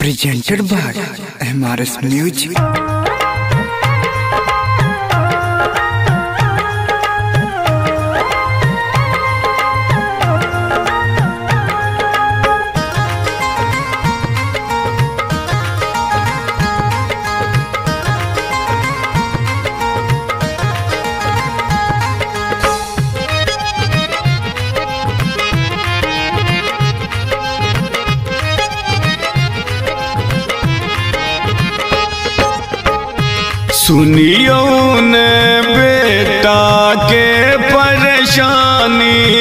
presented by MRS Music. सुनियो ने बेटा के परेशानी,